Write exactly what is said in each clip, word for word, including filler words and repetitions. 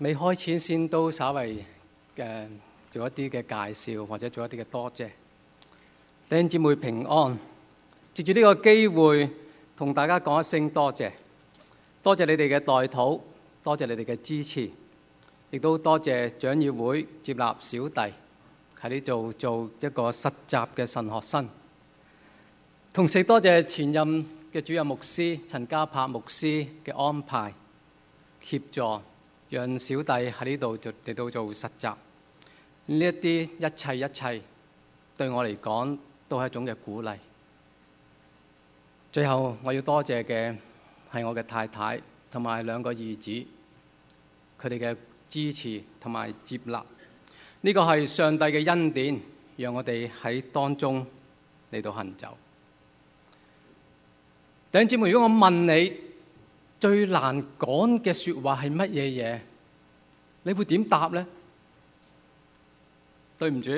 未開始先都稍微嘅做一啲嘅介紹，或者做一啲嘅多謝。弟兄姊妹平安，藉住呢個機會同大家講一聲多謝，多謝你哋嘅代禱，多謝你哋嘅支持，亦都多謝長議會接納小弟喺呢度做一個實習嘅神學生。同時多謝前任嘅主任牧師陳家柏牧師嘅安排協助，讓小弟喺呢度就嚟到做實習。呢一啲一切一切對我嚟講都係一種嘅鼓勵。最後我要多謝嘅係我嘅太太同埋兩個兒子，佢哋嘅支持同埋接納。呢個係上帝嘅恩典，讓我哋喺當中嚟到行走。弟兄姊妹，如果我問你最難講嘅說話係乜嘢嘢，你會點答呢？對唔住，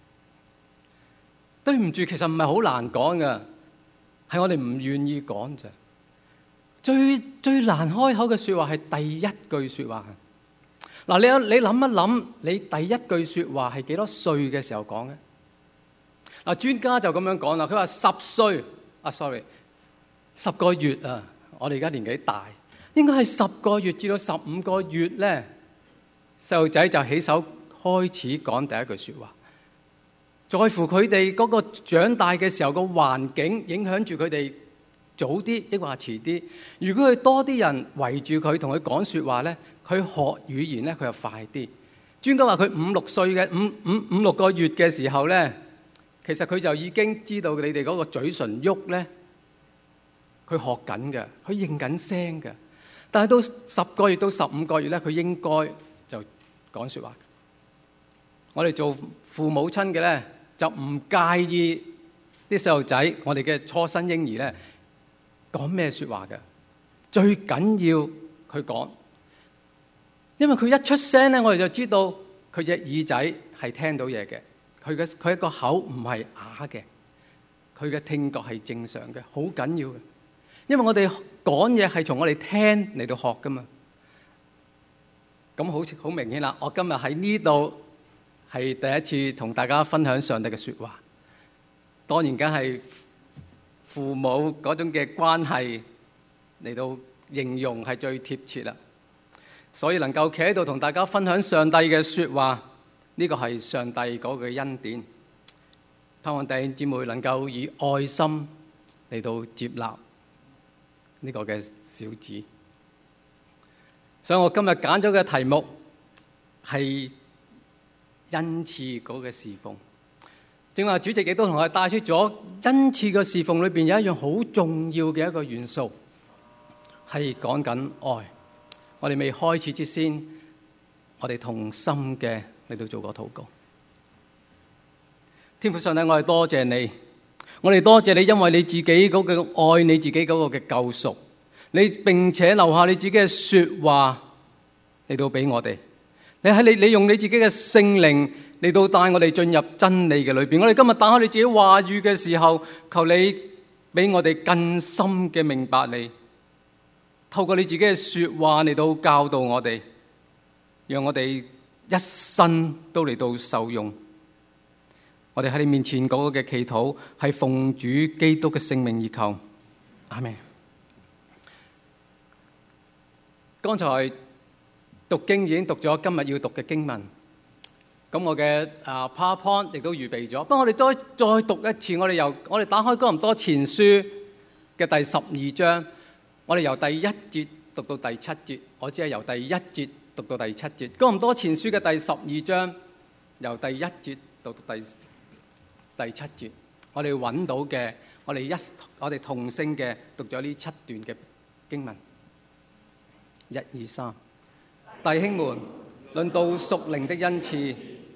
對唔住，其實唔係好難講㗎，係我哋唔願意講咋。最最難開口嘅說話係第一句說話。嗱，你你諗一諗，你第一句說話係幾多歲嘅時候講嘅？嗱，專家就咁樣講啦，佢話十歲啊 ，sorry， 十個月啊，我哋而家年紀大，應該係十個月至到十五個月咧，細路仔就起手開始講第一句說話。在乎佢哋嗰個長大嘅時候個環境影響住佢哋早啲，抑或遲啲。如果佢多啲人圍住佢，同佢講說話咧，佢學語言咧，佢又快啲。專家話佢五六歲嘅五五五六個月嘅時候咧，其實佢就已經知道你哋嗰個嘴唇喐咧，佢學緊嘅，佢認緊聲嘅。但係到十個月到十五個月咧，佢應該就講說話。我哋做父母親嘅咧，就唔介意啲細路仔，我哋嘅初生嬰兒咧講咩說話嘅，最緊要佢講，因為佢一出聲咧，我哋就知道佢隻耳仔係聽到嘢嘅，佢嘅佢一個口唔係啞嘅，佢嘅聽覺係正常嘅，好緊要嘅。因為我哋講嘢係從我哋聽嚟到學噶嘛，咁好似好明顯啦。我今日喺呢度係第一次同大家分享上帝嘅說話，當然梗係父母嗰種嘅關係嚟到形容係最貼切啦。所以能夠企喺度同大家分享上帝嘅說話，呢個係上帝嗰個恩典。盼望弟兄姊妹能夠以愛心嚟到接納呢個嘅小子。所以我今日揀咗嘅題目係恩賜嗰個侍奉。正話主席亦都同我哋帶出咗恩賜嘅侍奉裏邊有一樣好重要嘅一個元素，係講緊愛。我哋未開始之先，我哋同心嘅嚟到做個禱告。天父上帝，我哋多謝你，我哋多謝你，因為你自己嗰個愛，你自己嗰個嘅救贖，你並且留下你自己嘅說話嚟到俾我哋。你喺你你用你自己嘅聖靈嚟到帶我哋進入真理嘅裏邊。我哋今日打開你自己話語嘅時候，求你俾我哋更深嘅明白你。透過你自己嘅說話嚟到教導我哋，讓我哋一生都嚟到受用。我哋喺你面前嗰個嘅祈禱係奉主基督嘅聖名而求，阿們。剛才讀經已經讀咗今日要讀嘅經文，咁我嘅啊 PowerPoint 亦都預備咗。不過我哋再再讀一次，我哋由我哋打開哥林多前書嘅第十二章。我哋由第一節讀到第七節，我只係由第一節讀到第七節。哥林多前書嘅第十二章，由第一節讀到第第七節，我哋揾到嘅，我哋一我哋同聲嘅讀咗呢七段嘅經文。一二三，弟兄們，論到屬靈的恩賜，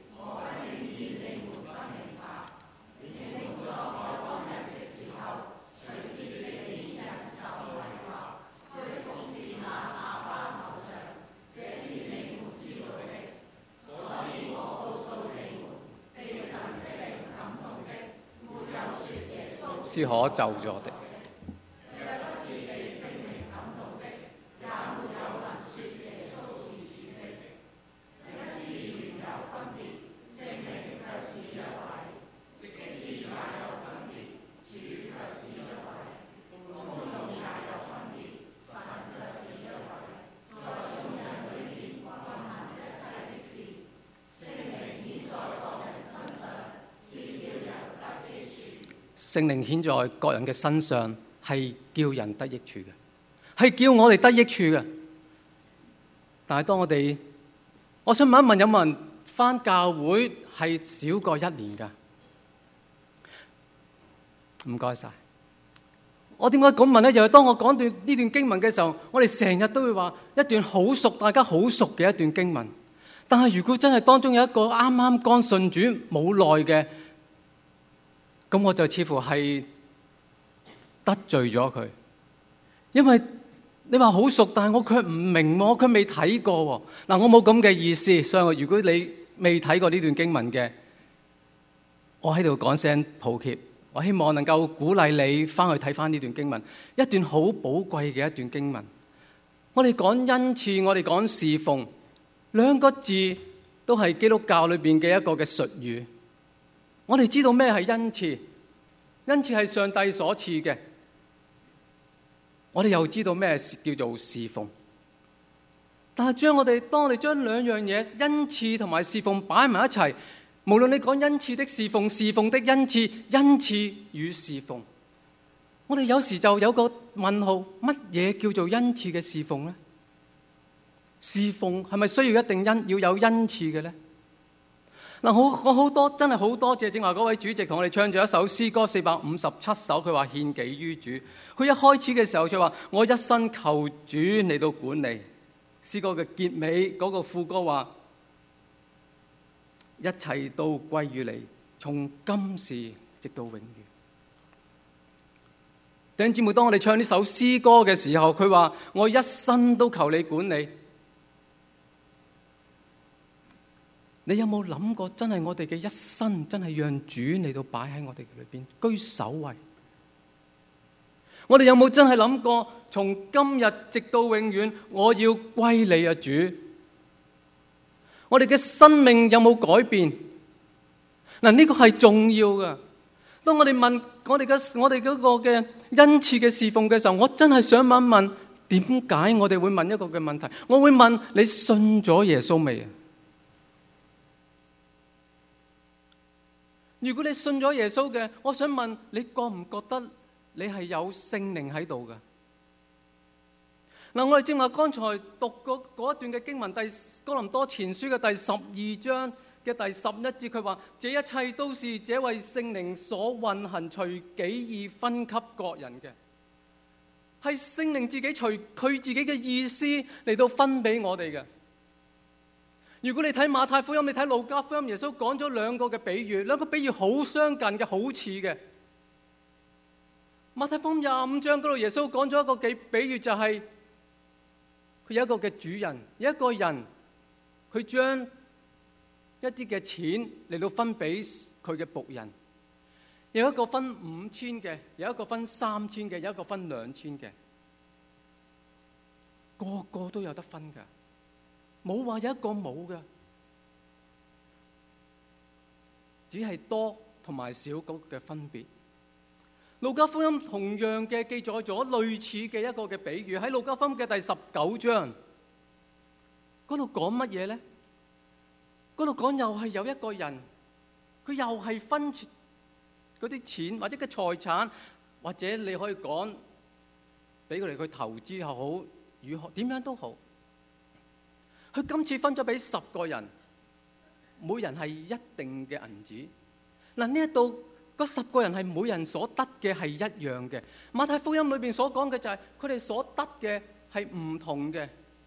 是可咒詛的。 聖靈顯在各人嘅身上，係叫人得益處嘅，係叫我哋得益處嘅。但係當我哋，我想問一問，有冇人返教會係少過一年㗎？唔該晒。我點解咁問咧？就係當我講段呢段經文嘅時候，我哋成日都會話一段好熟、大家好熟嘅一段經文。但係如果真係當中有一個啱啱剛信主冇耐嘅，咁我就似乎係得罪咗佢，因為你話好熟，但係我卻唔明，我卻未睇過。嗱，我冇咁嘅意思，所以我如果你未睇過呢段經文嘅，我喺度講聲抱歉。我希望能夠鼓勵你翻去睇翻呢段經文，一段好寶貴嘅一段經文。我哋講恩賜，我哋講侍奉，兩個字都係基督教裏邊嘅一個嘅術語。我哋知道咩係恩賜，恩賜係上帝所賜嘅。我哋又知道咩叫做侍奉。但係將我哋當我哋將兩樣嘢，恩賜同埋侍奉擺埋一齊，無論你講恩賜的侍奉、侍奉的恩賜、恩賜與侍奉，我哋有時就有個問號：乜嘢叫做恩賜嘅侍奉呢？侍奉係咪需要一定恩要有恩賜嘅呢？嗱，我我好多真係好多謝正話嗰位主席同我哋唱咗一首詩歌四百五十七首，佢話獻己於主。佢一開始嘅時候就話：我一生求主嚟到管理。詩歌嘅結尾嗰個副歌話：一切都歸於你，從今時直到永遠。弟兄姊妹，當我哋唱呢首詩歌嘅時候，佢話：我一生都求你管理。你有冇諗過，真係我哋嘅一生，真係讓主嚟到擺喺我哋裏邊居首位？我哋有冇真係諗過，從今日直到永遠，我要歸你啊主？我哋嘅生命有冇改變？嗱，呢個係重要噶。當我哋問我哋嘅我哋嗰個嘅恩賜嘅侍奉嘅時候，我真係想問一問，點解我哋會問一個嘅問題？我會問你信咗耶穌未啊？如果你信咗耶穌嘅，我想問你覺唔覺得你係有聖靈喺度嘅？嗱，我哋正話剛才讀嗰嗰一段嘅經文，第哥林多前書嘅第十二章嘅第十一節，佢話：這一切都是這位聖靈所運行，隨己意分給各人嘅，係聖靈自己隨佢自己嘅意思嚟到分俾我哋嘅。如果你睇馬太福音，你睇路加福音，耶穌講咗兩個嘅比喻，兩個比喻好相近嘅，好似嘅。馬太福音廿五章嗰度，耶穌講咗一個嘅比喻，就係佢有一個嘅主人，有一個人，佢將一啲嘅錢嚟到分俾佢嘅僕人，有一個分五千嘅，有一個分三千嘅，有一個分兩千嘅，個個都有得分噶。冇話有一個冇嘅，只係多同埋少嗰個嘅分別。路加福音同樣嘅記載咗類似嘅一個嘅比喻，喺路加福音嘅第十九章嗰度講乜嘢咧？嗰度講又係有一個人，佢又係分嗰啲錢或者嘅財產，或者你可以講俾佢哋去投資又好，如何點樣都好。佢今次分咗俾十個人，每人係一定嘅銀紙。嗱，呢一度嗰十個人係每人所得嘅係一樣嘅。馬太福音裏邊所講嘅就係佢哋所得嘅係唔同嘅。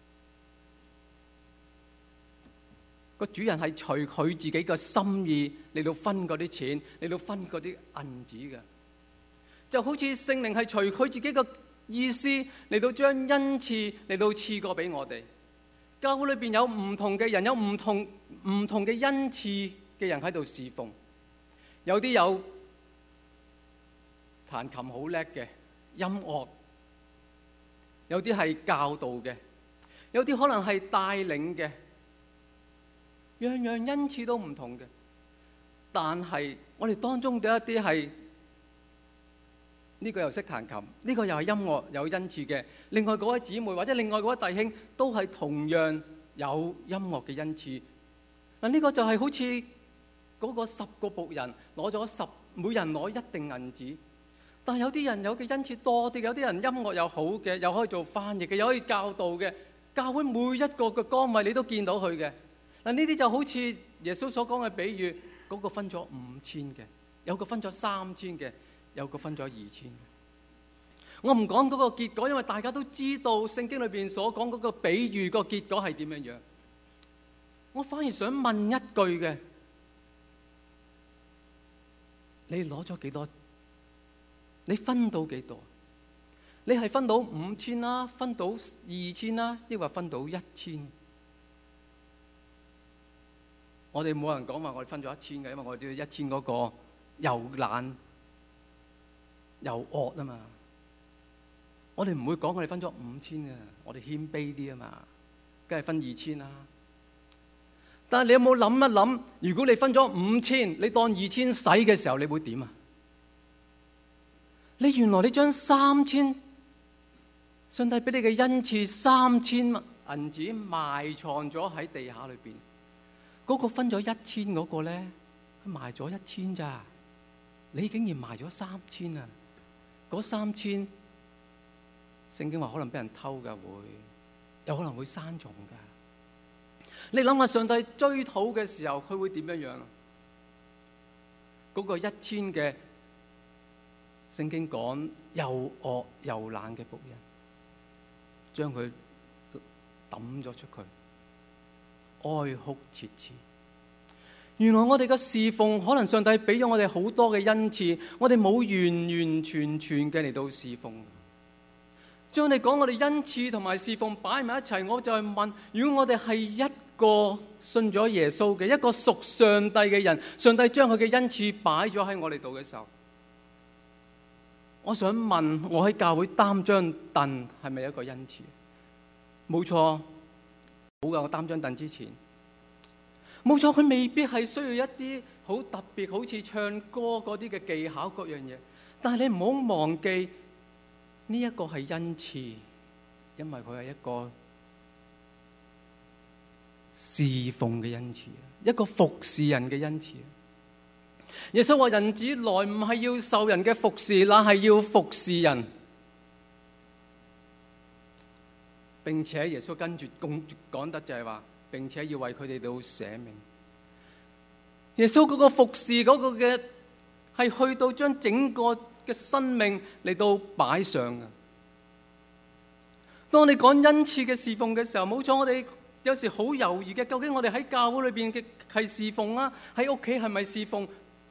個主人係隨佢自己嘅心意嚟到分嗰啲錢，嚟到分嗰啲銀紙嘅。就好似聖靈係隨佢自己嘅意思嚟到將恩賜嚟到賜過俾我哋。教會裏邊有唔同嘅人，有唔同唔同嘅恩賜嘅人喺度侍奉。有啲有彈琴好叻嘅音樂，有啲係教導嘅，有啲可能係帶領嘅，樣樣恩賜都唔同嘅。但係我哋當中嘅一啲係呢個又識彈琴，呢個又係音樂有恩賜嘅。另外嗰位姊妹或者另外嗰位弟兄都係同樣有音樂嘅恩賜。嗱，呢個就係好似嗰個十個僕人攞咗十每人攞一定銀紙。但係有啲人有嘅恩賜多啲，有啲人音樂又好嘅，又可以做翻譯嘅，又可以教導嘅。教會每一個嘅崗位你都見到佢嘅。嗱，呢啲就好似耶穌所講嘅比喻，嗰、那個分咗五千嘅，有個分咗三千嘅，有個分咗二千嘅。我唔講嗰個結果，因為大家都知道聖經裏邊所講嗰個比喻個結果係點樣樣。我反而想問一句嘅，你攞咗幾多？你分到幾多？你係分到五千啦，分到二千啦，抑或分到一千？我哋冇人講話我哋分咗一千嘅，因為我哋知道一千嗰個又懶又惡啊嘛。我哋唔會講我哋分咗五千嘅，我哋謙卑啲啊嘛，梗係分二千啦。但係你有冇諗一諗，如果你分咗五千，你當二千使嘅時候，你會點啊？你原來你將三千上帝俾你嘅恩賜三千銀紙埋藏咗喺地下裏邊，嗰個分咗一千嗰個咧，佢埋咗一千咋？你竟然埋咗三千啊！嗰三千，聖經話可能俾人偷噶，會有可能會生蟲噶。你諗下，上帝追討嘅時候，佢會點樣樣啊？嗰個一千嘅。聖經講又惡又懶嘅僕人，將佢抌咗出去，哀哭切齒。原來我哋嘅侍奉，可能上帝俾咗我哋好多嘅恩賜，我哋冇完完全全嘅嚟到侍奉。將你講我哋恩賜同埋侍奉擺埋一齊，我就係問：如果我哋係一個信咗耶穌嘅一個屬上帝嘅人，上帝將佢嘅恩賜擺咗喺我哋度嘅時候，我想問，我喺教會擔張凳係咪一個恩賜？冇錯，好㗎，我擔張凳之前，冇錯，佢未必係需要一啲好特別，好似唱歌嗰啲嘅技巧各樣嘢。但係你唔好忘記，呢一個係恩賜，因為佢係一個侍奉嘅恩賜，一個服侍人嘅恩賜。耶穌話：人子來唔係要受人嘅服侍，那係要服侍人。並且耶穌跟住講得就係話，並且要為佢哋到捨命。耶穌嗰個服侍嗰個嘅係去到將整個嘅生命嚟到擺上嘅。當我哋講恩賜嘅侍奉嘅時候，冇錯，我哋有時好猶豫嘅，究竟我哋喺教會裏邊嘅係侍奉啊，喺屋企係咪侍奉？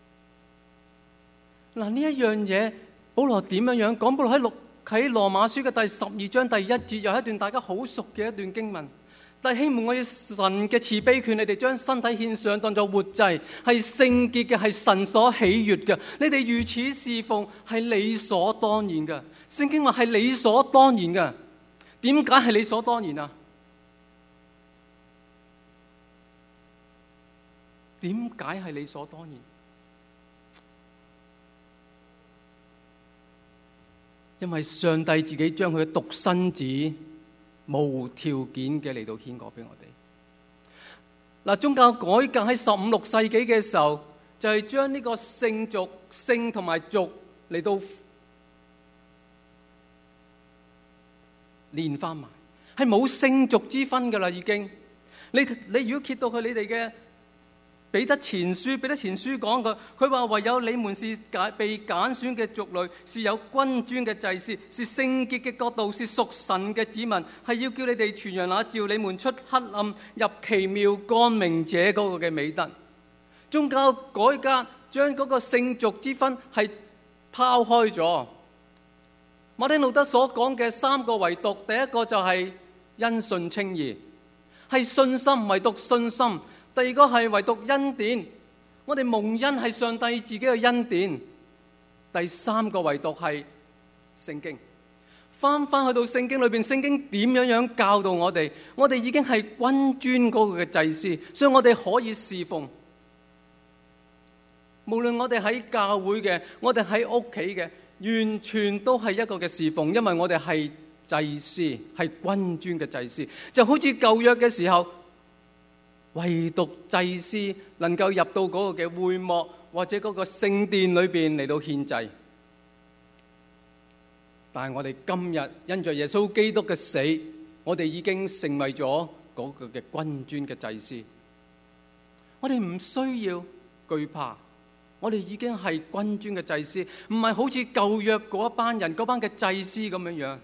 嗱，呢一樣嘢，保羅點樣樣講？保羅喺六喺羅馬書嘅第十二章第一節，有一段大家好熟嘅一段經文。但係希望我要神嘅慈悲勸你哋將身體獻上，當作活祭，係聖潔嘅，係神所喜悅嘅。你哋如此侍奉係理所當然嘅。聖經話係理所當然嘅。點解係理所當然啊？點解係理所當然？因為上帝自己將佢嘅獨生子無條件嘅嚟到獻過俾我哋。嗱，宗教改革喺十五六世紀嘅時候，就係將呢個聖俗、聖同埋俗嚟到連翻埋，係冇聖俗之分噶啦，已經。你你如果揭到佢你哋嘅彼得前書，彼得前書講嘅，佢話唯有你們是被揀選嘅族類，是有君尊嘅祭司，是聖潔嘅國度，是屬神嘅子民，係要叫你哋傳揚那召你們出黑暗入奇妙光明者嗰個嘅美德。宗教改革將嗰個聖俗之分係拋開咗。馬丁路德所講嘅三個唯獨，第一個就係因信稱義，係信心，唯獨信心。第二個係唯獨恩典，我哋蒙恩係上帝自己嘅恩典。第三個唯獨係聖經。翻翻去到聖經裏邊，聖經點樣樣教導我哋？我哋已經係君尊嗰個嘅祭司，所以我哋可以侍奉。無論我哋喺教會嘅，我哋喺屋企嘅，完全都係一個嘅侍奉，因為我哋係祭司，係君尊嘅祭司。就好似舊約嘅時候，唯獨祭司能夠入到嗰個嘅會幕， 或者嗰個聖殿裏邊嚟到獻祭。但係我哋今日因着耶穌基督嘅死，我哋已經成為咗嗰個嘅君尊嘅祭司。我哋唔需要懼怕，我哋已經係君尊嘅祭司，唔係好似舊約嗰一班人嗰班嘅祭司咁樣樣。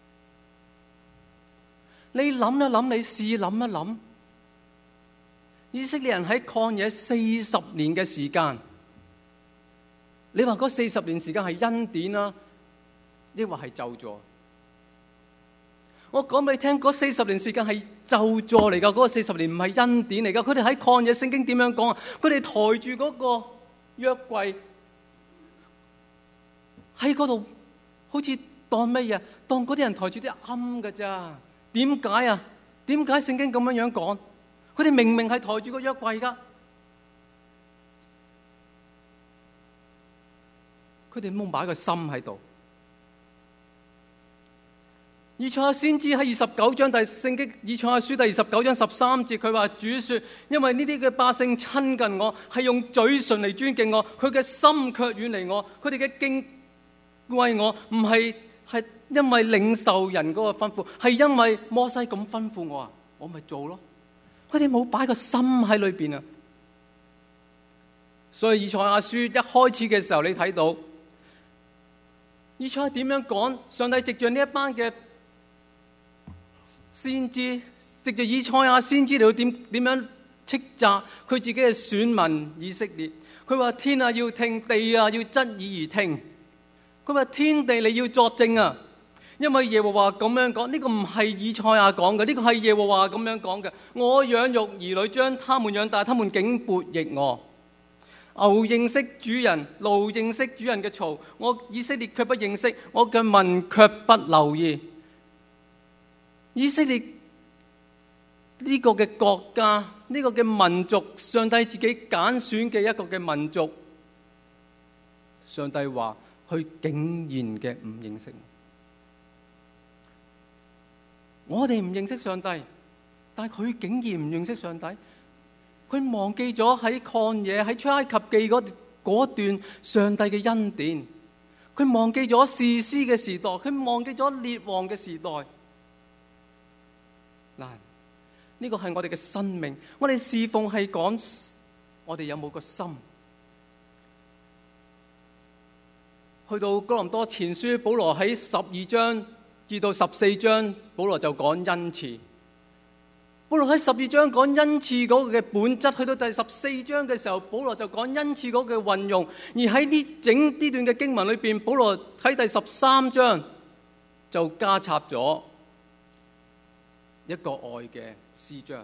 你諗一諗，你試諗一諗，以色列人喺曠野四十年嘅時間，你話嗰四十年時間係恩典啊，抑或係咒詛？我講俾你聽，嗰四十年時間係咒詛嚟噶，嗰個四十年唔係恩典嚟噶。佢哋喺曠野，聖經點樣講啊？佢哋抬住嗰個約櫃喺嗰度，好似當乜嘢？當嗰啲人抬住啲鵪噶咋？點解啊？點解聖經咁樣樣講？佢哋明明係抬住個約櫃噶，佢哋冇擺個心喺度。以賽亞先知喺二十九章第聖經以賽亞書第二十九章十三節，佢話主說：因為呢啲嘅百姓親近我，係用嘴唇嚟尊敬我，佢嘅心卻遠離我。佢哋嘅敬畏我，唔係係因為領受人嗰個吩咐，係因為摩西咁吩咐我啊，我咪做咯。佢哋冇擺個心喺裏邊啊。所以以賽亞書一開始嘅時候，你睇到以賽亞點樣講？上帝藉着呢一班嘅先知，藉着以賽亞先知嚟到點點樣斥責佢自己嘅選民以色列。佢話天啊要聽，地啊要側耳而聽。佢話天地你要作證啊，因為耶和華咁樣講。呢、這個唔係以賽亞講嘅，呢、這個係耶和華咁樣講嘅。我養育兒女，將他們養大，他們竟悖逆我。牛認識主人，驢認識主人嘅槽，我以色列卻不認識，我嘅民卻不留意。以色列呢個嘅國家，呢個嘅民族，上帝自己揀選嘅一個嘅民族，上帝話佢竟然嘅唔認識我。我哋唔認識上帝，但係佢竟然唔認識上帝。佢忘記咗喺曠野喺出埃及記嗰嗰段上帝嘅恩典，佢忘記咗士師嘅時代，佢忘記咗列王嘅時代。嗱，呢個係我哋嘅生命，我哋侍奉係講我哋有冇個心。去到哥林多前書，保羅喺十二章至到十四章，保羅就講恩賜。保羅喺十二章講恩賜嗰個嘅本質，去到第十四章嘅時候，保羅就講恩賜嗰個嘅運用。而喺呢整呢段嘅經文裏邊，保羅喺第十三章就加插咗一個愛嘅詩章。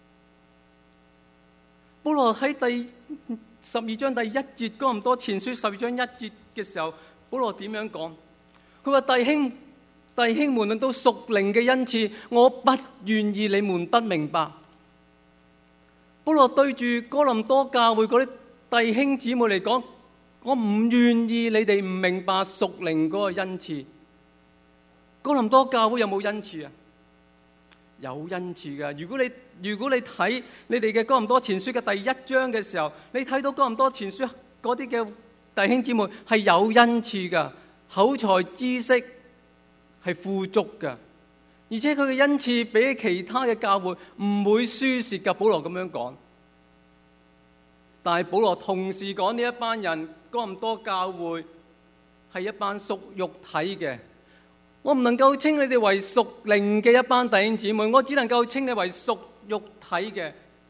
保羅喺第十二章第一節，哥林多前書十二章一節嘅時候，保羅點樣講？佢話弟兄弟兄們，論到屬靈嘅恩賜，我不願意你們不明白。保羅對住哥林多教會嗰啲弟兄姊妹嚟講，我唔願意你哋唔明白屬靈嗰個恩賜。哥林多教會有冇恩賜啊？有恩賜噶。如果你如果你睇你哋嘅哥林多前書嘅第一章嘅時候，你睇到哥林多前書嗰啲嘅弟兄姊妹係有恩賜噶，口才知識係富足噶，而且佢嘅恩賜比其他嘅教會唔會輸蝕噶。保羅咁樣講，但係保羅同時講呢一班人哥林多教會係一班屬肉體嘅。我唔能夠稱你哋為屬靈嘅一班弟兄姊妹，我只能夠稱你為屬肉體嘅，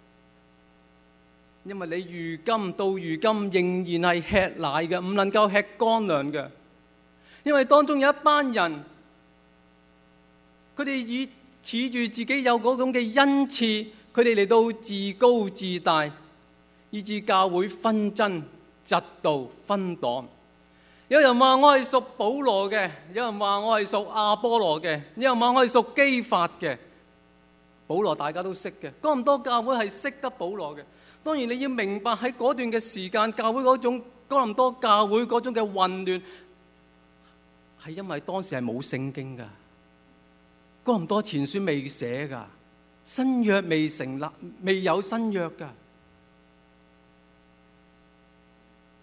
因為你如今到如今仍然係吃奶嘅，唔能夠吃乾糧嘅。因為當中有一班人，佢哋以恃住自己有嗰種嘅恩賜，佢哋嚟到自高自大，以致教會紛爭、嫉妒、分黨。有人話我係屬保羅嘅，有人話我係屬亞波羅嘅，有人話我係屬基法嘅。保羅大家都識嘅，哥林多教會係識得保羅嘅。當然你要明白喺嗰段嘅時間，教會嗰種哥林多教會嗰種嘅混亂，係因為當時係冇聖經噶，哥林多前書未寫噶，新約未成立，未有新約噶。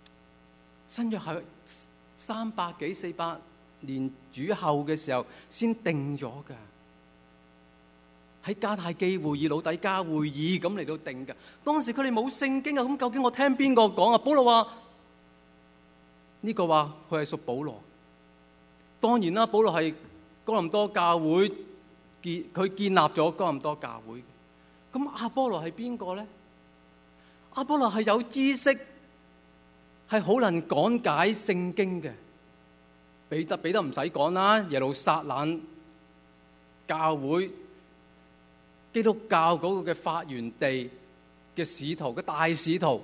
新約係三百幾四百年主後嘅時候先定咗㗎，喺加太基會議、老底嘉會議咁嚟到定㗎。當時佢哋冇聖經啊，咁究竟我聽邊個講啊？保羅話呢個話佢係屬保羅。當然啦，保羅係哥林多教會建，佢建立咗哥林多教會。咁阿波羅係邊個咧？阿波羅係有知識，係好能講解聖經嘅。彼得彼得唔使講啦，耶路撒冷教會基督教嗰個嘅發源地嘅使徒嘅大使徒。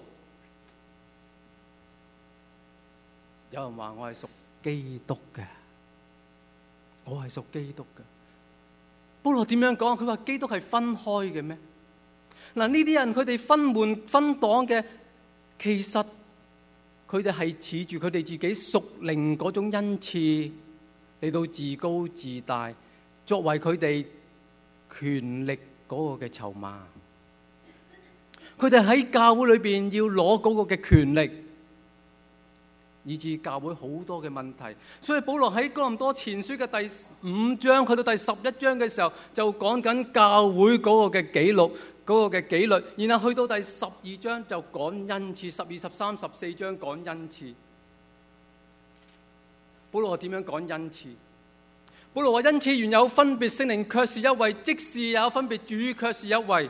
有人話我係屬基督嘅，我係屬基督嘅。保羅點樣講？佢話基督係分開嘅咩？嗱，呢啲人佢哋分門分黨嘅，其實佢哋係恃住佢哋自己屬靈嗰種恩賜嚟到自高自大，作為佢哋權力嗰個嘅籌碼。佢哋喺教會裏邊要攞嗰個嘅權力，以致教會好多嘅問題。所以保羅喺哥林多前書嘅第五章去到第十一章嘅時候，就講緊教會嗰個嘅紀錄。嗰個嘅紀律，然後去到第十二章就講恩賜，十二、十三、十四章講恩賜。保羅點樣講恩賜？保羅話恩賜原有分別，聖靈卻是一位；職事也有分別，主卻是一位；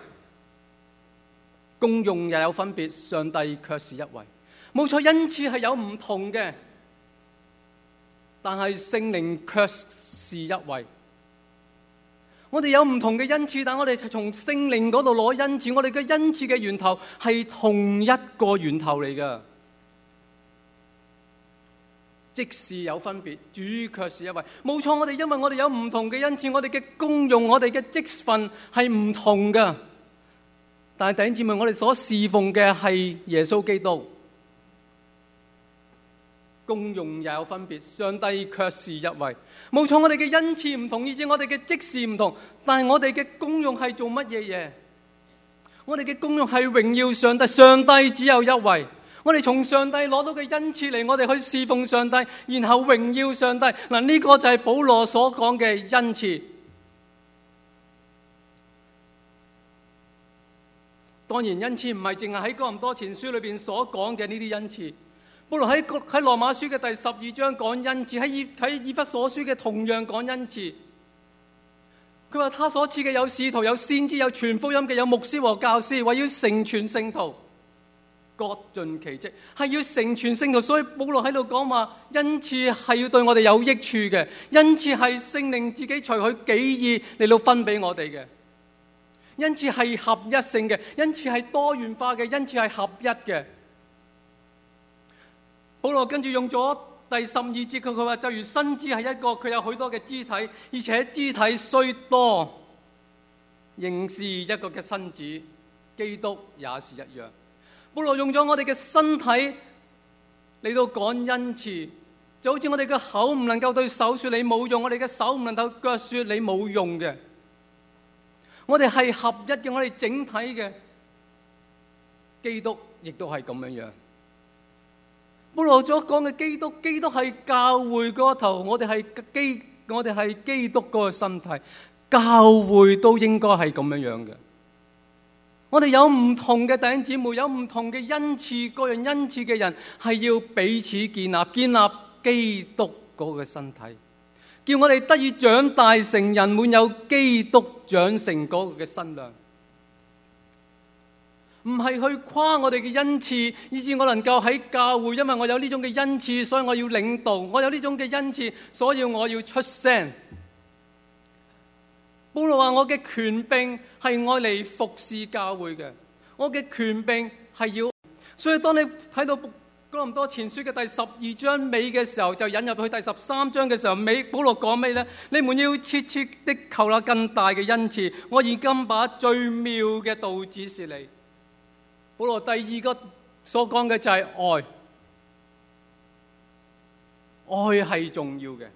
功用也有分別，上帝卻是一位。冇錯，恩賜係有唔同嘅，但係聖靈卻是一位。我哋有唔同嘅恩賜，但我哋係從聖靈嗰度攞恩賜。我哋嘅恩賜嘅源頭係同一個源頭嚟㗎。職事有分別，主卻是一位。冇錯，我哋因為我哋有唔同嘅恩賜，我哋嘅功用、我哋嘅職分係唔同㗎。但係弟兄姊妹，我哋所侍奉嘅係耶穌基督。功用也有分別，上帝卻是一位。冇錯，我哋嘅恩賜唔同，以致我哋嘅職事唔同，但係我哋嘅功用係做乜嘢嘢？我哋嘅功用係榮耀上帝，上帝只有一位。我哋從上帝攞到嘅恩賜嚟，我哋去侍奉上帝，然後榮耀上帝。嗱，呢個就係保羅所講嘅恩賜。當然，恩賜唔係淨係喺哥林多前書裏邊所講嘅呢啲恩賜。保羅喺喺羅馬書嘅第十二章講恩賜，喺以喺以弗所書嘅同樣講恩賜。佢話他所賜嘅有使徒、有先知、有傳福音嘅、有牧師和教師，為要成全聖徒，各盡其職，係要成全聖徒。所以保羅喺度講話，恩賜係要對我哋有益處嘅，恩賜係聖靈自己隨佢己意嚟到分俾我哋嘅，恩賜係合一性嘅，恩賜係多元化嘅，恩賜係合一嘅。保羅跟住用咗第十二節，佢佢話就如身子係一個，佢有許多嘅肢體，而且肢體雖多，仍是一個嘅身子，基督也是一樣。保羅用咗我哋嘅身體嚟到講恩賜，就好似我哋嘅口唔能夠對手說你冇用，我哋嘅手唔能夠腳說你冇用嘅。我哋係合一嘅，我哋整體嘅，基督亦都係咁樣樣。保羅所講嘅基督，基督係教會嗰頭，我哋係基，我哋係基督嗰個身體，教會都應該係咁樣樣嘅。我哋有唔同嘅弟兄姊妹，有唔同嘅恩賜，各樣恩賜嘅人係要彼此建立，建立基督嗰個身體，叫我哋得以長大成人，滿有基督長成嗰個嘅身量。唔係去誇我哋嘅恩賜，以致我能夠喺教會，因為我有呢種嘅恩賜，所以我要領導；我有呢種嘅恩賜，所以我要出聲。保羅話：我嘅權柄係愛嚟服侍教會嘅，我嘅權柄係要。所以當你睇到哥林多前書嘅第十二章尾嘅時候，就引入去第十三章嘅時候，尾保羅講咩呢？你們要切切的求那更大嘅恩賜。我現今把最妙嘅道指示你。保羅第二個所講嘅就係愛，愛係重要嘅。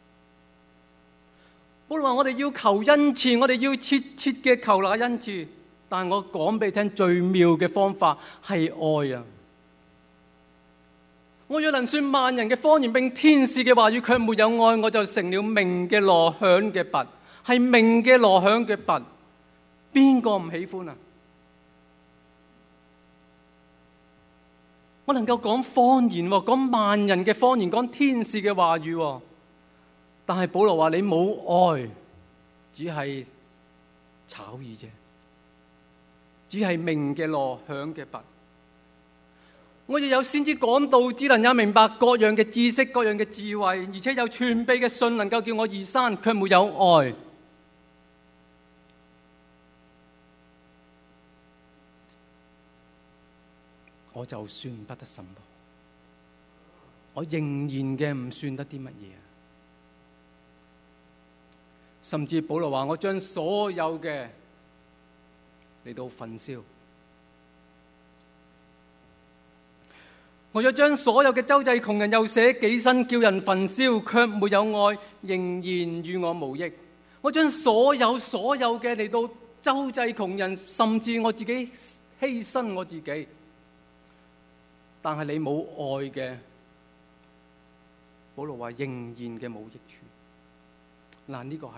保羅話：我哋要求恩賜，我哋要切切嘅求那恩賜。但係我講俾你聽，最妙嘅方法係愛啊！ 我若能說萬人嘅方言並天使嘅話語，卻沒有愛，我就成了鳴嘅鑼響嘅鈸，係鳴嘅鑼響嘅鈸，邊個唔喜歡啊？我能夠講方言，講萬人嘅方言，講天使嘅話語，但係保羅話你冇愛，只係炒耳啫，只係鳴嘅鑼響嘅鈸。我亦有先知講道之能，也明白各樣嘅知識、各樣嘅智慧，而且有全備嘅信，能夠叫我移山，卻沒有愛，我就算不得什麼。我仍然嘅唔算得啲乜嘢。甚至保羅話：我將所有嘅嚟到焚燒。我若將所有嘅周濟窮人，又捨己身叫人焚燒，卻沒有愛，仍然與我無益。我將所有所有嘅嚟到周濟窮人，甚至我自己犧牲我自己，但係你冇愛嘅，保羅話仍然嘅冇益處。嗱，呢個係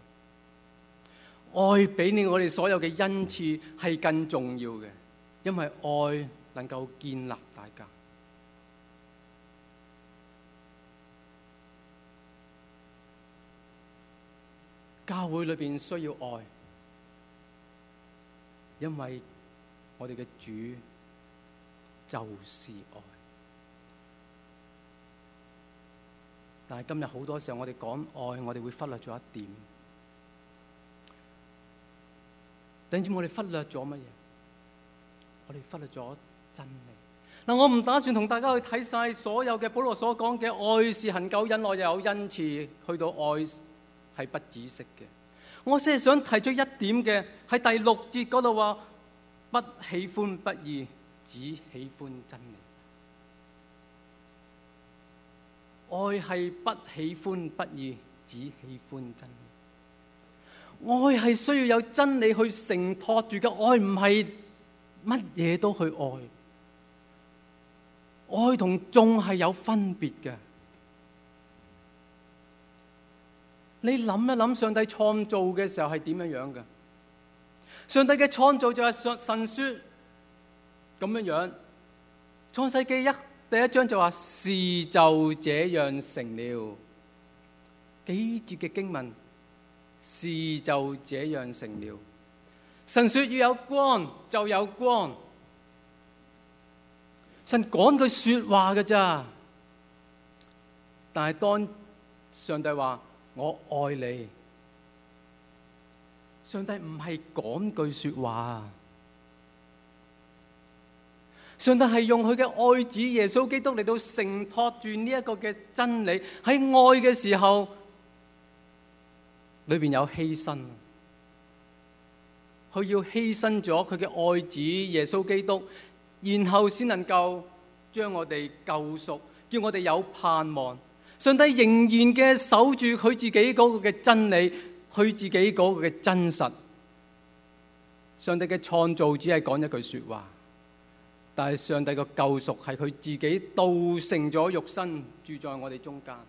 愛，愛比你我哋所有嘅恩賜係更重要嘅，因為愛能夠建立大家。教會裏邊需要愛，因為我哋嘅主就是愛。但係今日好多時候我哋講愛，我哋會忽略咗一點。等住我哋忽略咗乜嘢？我哋忽略咗真理。嗱，我唔打算同大家去睇晒所有嘅保羅所講嘅愛是恒久忍耐，又有恩慈，去到愛係不止息嘅。我只係想提出一點嘅，喺第六節嗰度話，不喜歡不義，只喜歡真理。愛係不喜歡不義，只喜歡真理。愛係需要有真理去承托住嘅，愛唔係乜嘢都去愛。愛同縱係有分別嘅。你諗一諗，上帝創造嘅時候係點樣樣嘅？上帝嘅創造就係神說咁樣樣。創世記一第一章就話是就這樣成了。幾節嘅經文，是就這樣成了。神說要有光，就有光。神講句說話嘅咋，但係當上帝話我愛你，上帝唔係講句說話，上帝係用佢嘅愛子耶穌基督嚟到承托住呢一個嘅真理。喺愛嘅時候，裏邊有犧牲，佢要犧牲咗佢嘅愛子耶穌基督，然後先能夠將我哋救贖，叫我哋有盼望。上帝仍然嘅守住佢自己嗰個嘅真理，佢自己嗰個嘅真實。上帝嘅創造只係講一句說話，但係上帝嘅救贖係佢自己道成咗肉身住在我哋中間，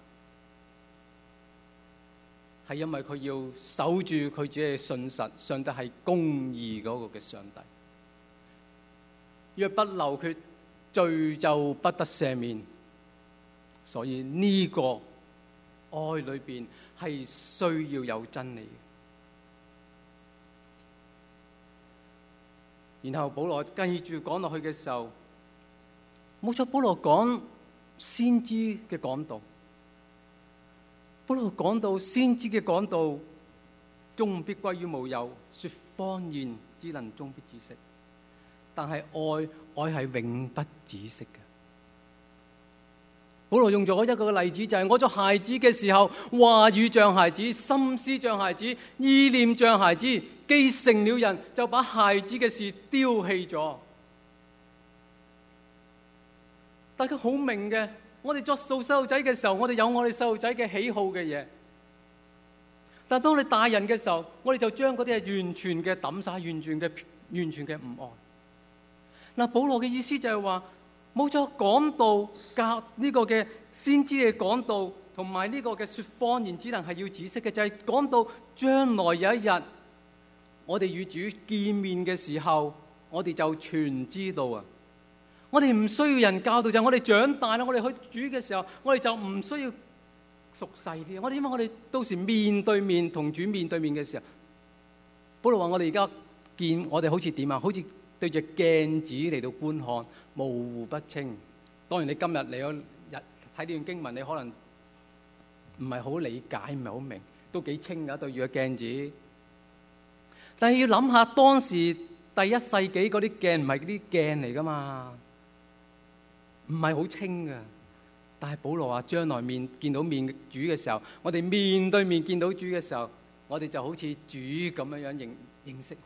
係因為佢要守住佢自己嘅信實。上帝係公義嗰個嘅上帝，若不流血，罪就不得赦免。所以呢個愛裏邊係需要有真理嘅。然後保羅繼續講落去嘅時候，冇錯，保羅講先知嘅講道，保羅講到先知嘅講道，終必歸於無有，說謊言只能終必止息。但係愛，愛係永不止息嘅。保羅用咗一個例子，就係我做孩子嘅時候，話語像孩子，心思像孩子，意念像孩子，既成了人，就把孩子嘅事丟棄咗。大家好明嘅，我哋作做細路仔嘅時候，我哋有我哋細路仔嘅喜好嘅嘢，但係當你大人嘅時候，我哋就將嗰啲係完全嘅抌晒，完全嘅完全嘅唔愛。嗱，保羅嘅意思就係話， 冇咗講道教呢個嘅先知嘅講道，同埋呢個嘅說方言，只能係要止息嘅，就係、是、講到將來有一日，我哋與主見面嘅時候，我哋就全知道啊！我哋唔需要人教導，就係、是、我哋長大啦，我哋去主嘅時候，我哋就唔需要熟細啲。我哋因為我哋到時面對面同主面對面嘅時候，保羅話我哋而家見我哋好似點啊？好似對住鏡子嚟到觀看，模糊不清。當然你今日嚟咗日睇呢段經文，你可能唔係好理解，唔係好明，都幾清噶對住個鏡子。但係要諗下當時第一世紀嗰啲鏡唔係啲鏡嚟噶嘛，唔係好清噶。但係保羅話將來面見到面主嘅時候，我哋面對面見到主嘅時候，我哋就好似主咁樣樣認認識我哋。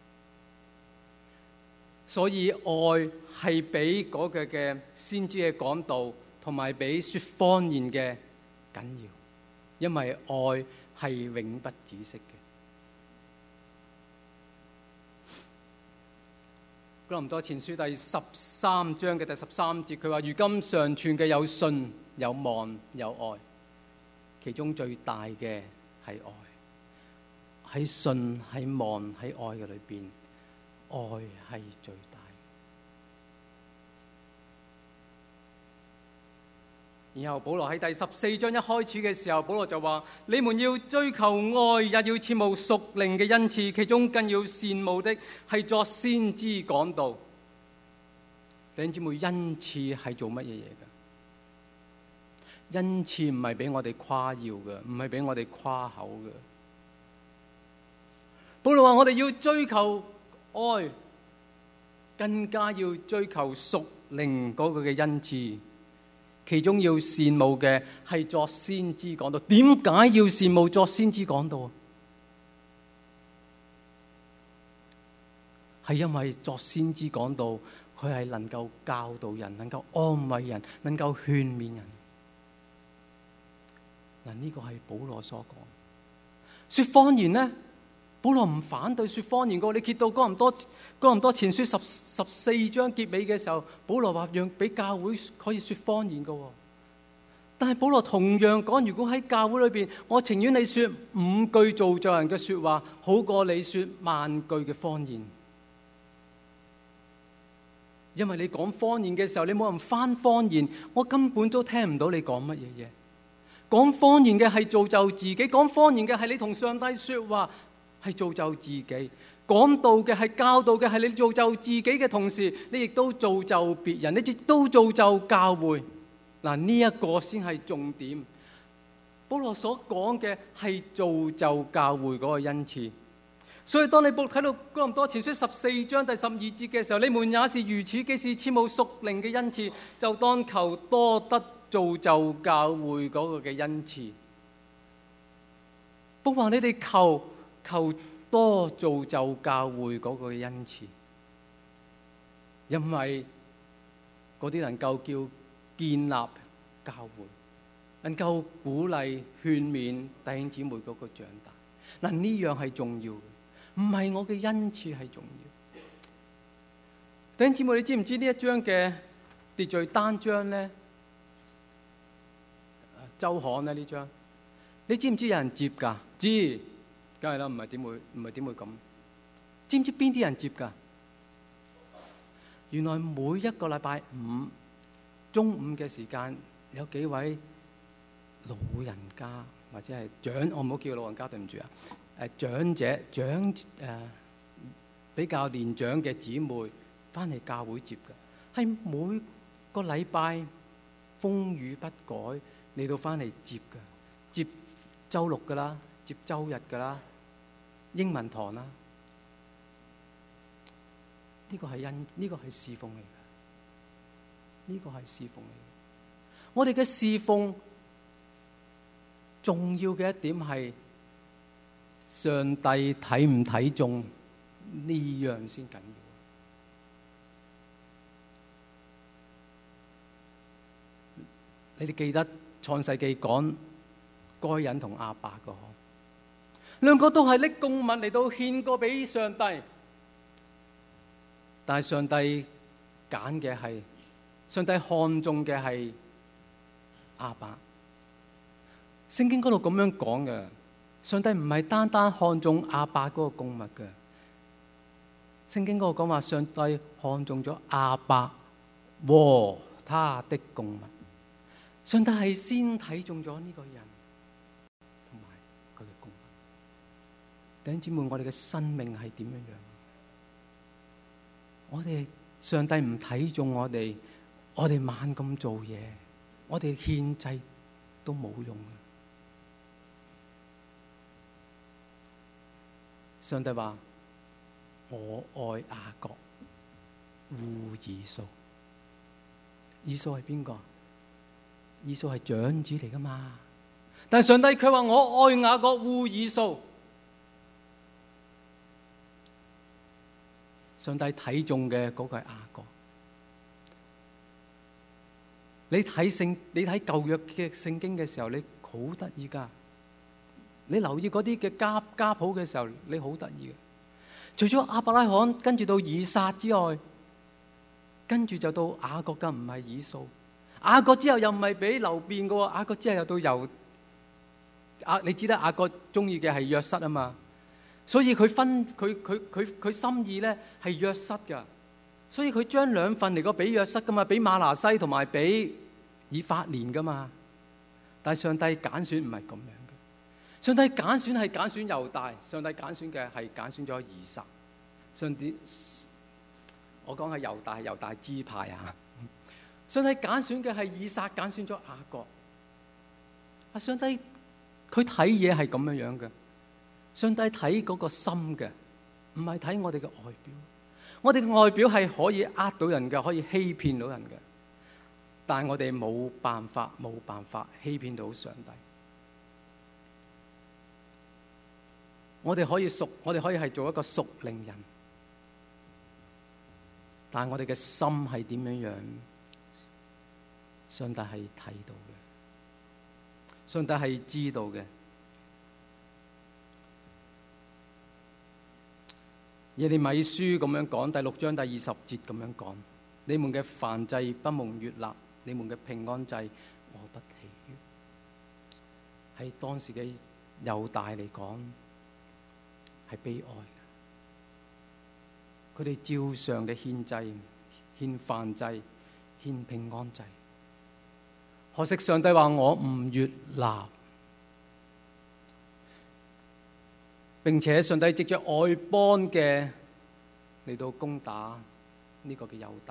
所以愛係比嗰個嘅先知嘅講道同埋比說方言嘅緊要，因為愛係永不止息嘅。哥林多前書第十三章嘅第十三節，佢話：如今常存嘅有信、有望、有愛，其中最大嘅係愛。喺信、喺望、喺愛嘅裏邊，愛係最大。然後保羅喺第十四章一開始嘅時候，保羅就話：你們要追求愛，也要切慕屬靈嘅恩賜，其中更要羨慕的係作先知講道。弟兄姊妹，恩賜係做乜嘢嘢嘅？恩賜唔係俾我哋誇耀嘅，唔係俾我哋誇口嘅。保羅話：我哋要追求愛，更加要追求屬靈嗰個嘅恩賜。其中要羨慕嘅係作先知講道。點解要羨慕作先知講道啊？係因為作先知講道，佢係能夠教導人，能夠安慰人，能夠勸勉人。嗱，呢個係保羅所講。說方言呢？保羅唔反對說方言噶。你揭到哥林多哥林多前書十十四章結尾嘅時候，保羅話讓俾教會可以說方言噶。但係保羅同樣講，如果喺教會裏邊，我情願你說五句造就人嘅說話，好過你說萬句嘅方言。因為你講方言嘅時候，你冇人翻方言，我根本都聽唔到你講乜嘢嘢。講方言嘅係造就自己，講方言嘅係你同上帝說話。係造就自己，講道嘅係教導嘅係你造就自己嘅同時，你亦都造就別人，你亦都造就教會。嗱，呢一個先係重點。保羅所講嘅係造就教會嗰個恩賜。所以當你睇到哥林多前書十四章第十二節嘅時候，你們也是如此，既是切慕屬靈嘅恩賜，就當求多得造就教會嗰個嘅恩賜。保羅話你哋求。求多造就教會嗰個恩賜，因為嗰啲能夠叫建立教會，能夠鼓勵勸勉弟兄姊妹嗰個長大。嗱，呢樣係重要嘅，唔係我嘅恩賜係重要。弟兄姊妹，你知唔知呢一章嘅秩序單章咧？周刊咧呢張，你知唔知有人接㗎？知。梗係啦，唔係點會唔係點會咁？知唔知邊啲人接㗎？原來每一個禮拜五中午嘅時間，有幾位老人家或者係長，我唔好叫老人家，對唔住啊。誒長者長誒、呃、比較年長嘅姊妹翻嚟教會接㗎，係每個禮拜風雨不改嚟到翻嚟接㗎，接週六㗎啦。接周日㗎啦，英文堂啦，呢個係恩，呢個係侍奉嚟嘅，呢個係侍奉嚟嘅。我哋嘅侍奉重要嘅一點係上帝睇唔睇重呢樣先緊要。你哋記得創世記講該隱同亞伯嘅嗬？兩個都係拎供物嚟到獻過俾上帝，但係上帝揀嘅係上帝看重嘅係亞伯。聖經嗰度咁樣講嘅，上帝唔係單單看重亞伯嗰個供物嘅。聖經嗰度講話，上帝看重咗亞伯和他的供物。上帝係先睇中咗呢個人同埋佢嘅供物。弟兄姊妹，我哋嘅生命係點樣樣？我哋上帝唔睇中我哋，我哋猛咁做嘢，我哋獻祭都冇用嘅。上帝話：我愛雅各，惡以掃。以掃係邊個？以掃係長子嚟噶嘛？但係上帝佢話：我愛雅各，惡以掃。上帝睇中嘅嗰個係雅各。你睇聖，你睇舊約嘅聖經嘅時候，你好得意噶。你留意嗰啲嘅家家譜嘅時候，你好得意嘅。除咗亞伯拉罕跟住到以撒之外，跟住就到雅各，更唔係以掃。雅各之後又唔係俾流變嘅喎，雅各之後又到猶。啊，你知得雅各中意嘅係約瑟啊嘛，所以佢分佢佢佢佢心意咧係約瑟噶，所以佢將兩份嚟個俾約瑟噶嘛，俾馬拿西同埋俾以法蓮噶嘛。但係上帝揀選唔係咁樣。上帝揀選係揀選猶大，上帝揀選嘅係揀選咗以撒。上帝，我講係猶大，係猶大支派啊。上帝揀選嘅係以撒，揀選咗雅各。啊，上帝佢睇嘢係咁樣樣嘅。上帝睇嗰個心嘅，唔係睇我哋嘅外表。我哋嘅外表係可以呃到人嘅，可以欺騙到人嘅，但係我哋冇辦法，冇辦法欺騙到上帝。我哋可以屬，我哋可以係做一個屬靈人，但係我哋嘅心係點樣樣？上帝係睇到嘅，上帝係知道嘅。耶利米書咁樣講，第六章第二十節咁樣講：你們嘅燔祭不蒙悅納，你們嘅平安祭我不喜悅。喺當時嘅猶大嚟講，係悲哀嘅。佢哋照常嘅獻祭、獻燔祭、獻平安祭，可惜上帝話我唔悅納，並且上帝藉着外邦嘅嚟到攻打呢個嘅猶大。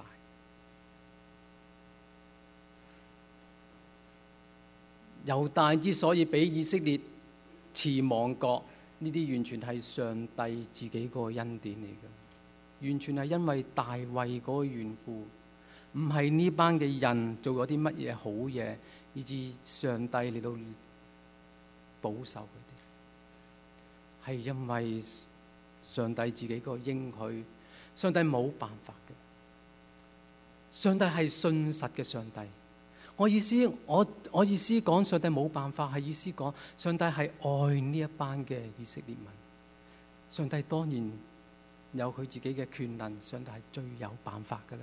猶大之所以俾以色列遲亡國，呢啲完全係上帝自己個恩典嚟嘅，完全係因為大衛嗰個緣故，唔係呢班嘅人做咗啲乜嘢好嘢，以致上帝嚟到保守佢哋，係因為上帝自己個應許，上帝冇辦法嘅，上帝係信實嘅上帝。我意思，我我意思講，上帝冇辦法，係意思講，上帝係愛呢一班嘅以色列民。上帝當然有佢自己嘅權能，上帝係最有辦法噶啦。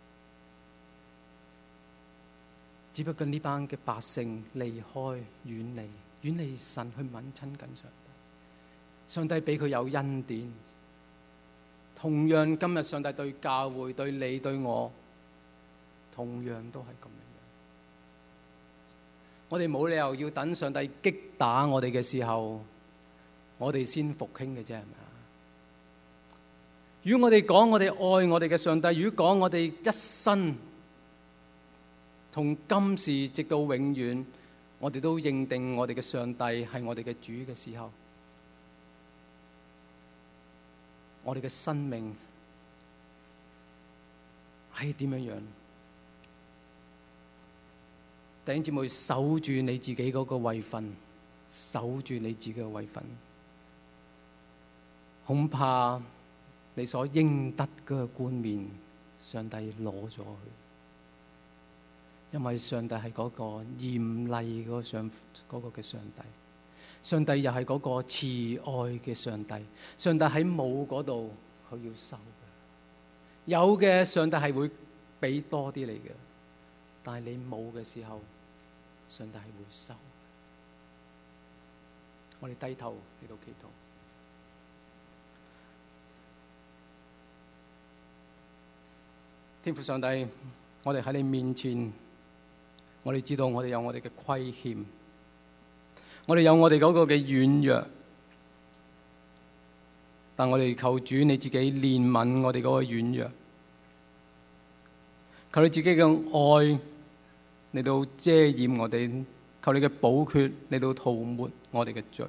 只不過呢班嘅百姓離開、遠離、遠離神去吻親近上帝。上帝俾佢有恩典，同樣今日上帝對教會、對你、對我，同樣都係咁樣。我哋冇理由要等上帝擊打我哋嘅時候，我哋先復興嘅啫，係咪啊？如果我哋講我哋愛我哋嘅上帝，如果講我哋一生從今時直到永遠，我哋都認定我哋嘅上帝係我哋嘅主嘅時候，我哋嘅生命係點樣樣？弟兄姊妹，守住你自己嗰個位份，守住你自己嘅位份，恐怕你所應得嗰個冠冕，上帝攞咗去，因為上帝係嗰個嚴厲嗰個上嗰個嘅上帝，上帝又係嗰個慈愛嘅上帝，上帝喺冇嗰度佢要收嘅，有嘅上帝係會俾多啲你嘅。 但係你冇嘅時候，上帝係會收。我哋低頭嚟到祈禱。天父上帝，我哋喺你面前，我哋知道我哋有我哋嘅虧欠，我哋有我哋嗰個嘅軟弱，但我哋求主你自己憐憫我哋嗰個軟弱，求你自己嘅愛嚟到遮掩我哋，求你嘅寶血嚟到塗抹我哋嘅罪。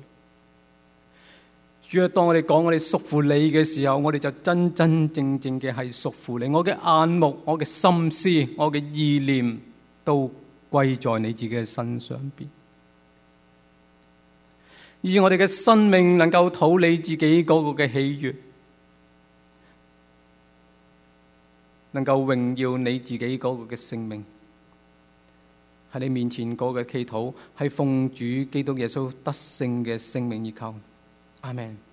主啊，當我哋講我哋屬乎你嘅時候，我哋就真真正正嘅係屬乎你。我嘅眼目、我嘅心思、我嘅意念都歸在你自己嘅身上邊，而我哋嘅生命能夠討你自己嗰個嘅喜悅，能夠榮耀你自己嗰個嘅性命。喺你面前嗰個祈禱係奉主基督耶穌得勝嘅聖名而求，阿們。